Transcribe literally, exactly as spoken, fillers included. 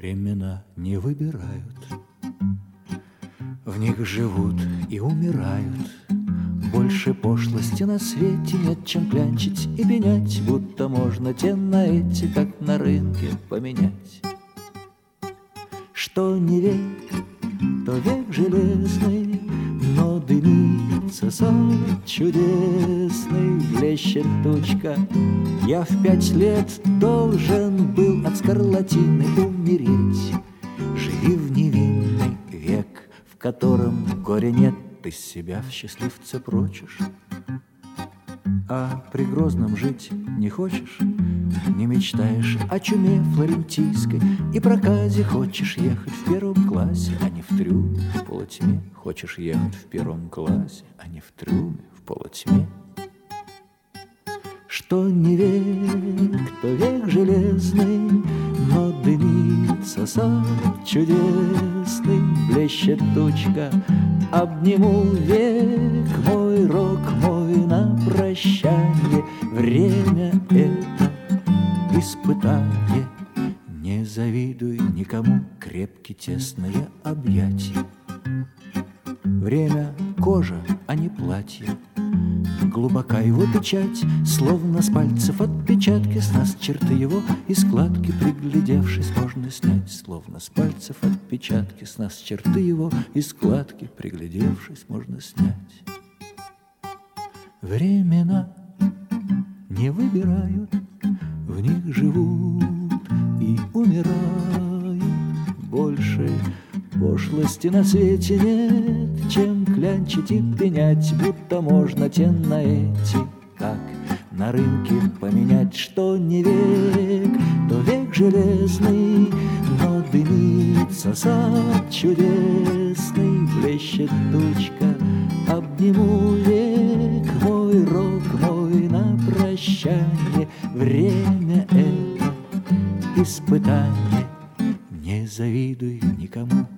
Времена не выбирают, в них живут и умирают. Больше пошлости на свете нет, чем клянчить и пенять, будто можно те на эти, как на рынке, поменять. Что не век, то век железный, но дымится сад чудесный, блещет тучка. Я в пять лет должен был от скарлатины умереть. Живи в невинный век, в котором горя нет, ты себя в счастливце прочишь. А при Грозном жить не хочешь, не мечтаешь о чуме флорентийской и проказе. Хочешь ехать в первом классе, а не в трюме в полутьме. Хочешь ехать в первом классе, а не в трюме в полутьме. Что не век, то век железный, но дымится сад чудесный, блещет тучка. Обниму век мой, рок мой на прощанье. Время это испытание. Не завидуй никому крепкие тесные объятия. Время кожа, а не платье. Глубока его печать, словно с пальцев отпечатки. С нас черты его и складки, приглядевшись, можно снять. Словно с пальцев отпечатки, с нас черты его и складки, приглядевшись, можно снять. Времена не выбирают, в них живут и умирают. Больше пошлости на свете нет, чем клянчить и пенять, будто можно те на эти, как на рынке, поменять. Что не век, то век железный, но дымится сад чудесный, блещет тучка. Обниму век мой, рок мой на прощанье. Время это испытание. Не завидуй никому